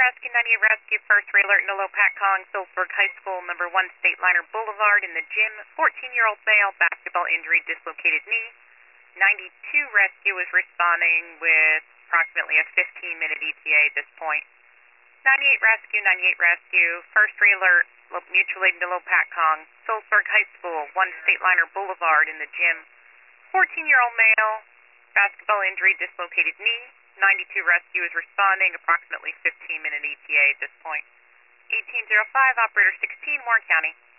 Rescue, 98 Rescue, first alert in Lopat Kong, Phillipsburg High School, number 1 State Liner Boulevard in the gym. 14-year-old male, basketball injury, dislocated knee. 92 Rescue is responding with approximately a 15-minute ETA at this point. 98 Rescue, first alert, mutual aid in Lopat Kong, Phillipsburg High School, 1 State Liner Boulevard in the gym. 14-year-old male, basketball injury, dislocated knee. 92 Rescue is responding, approximately 15-minute ETA at this point. 1805, Operator 16, Warren County.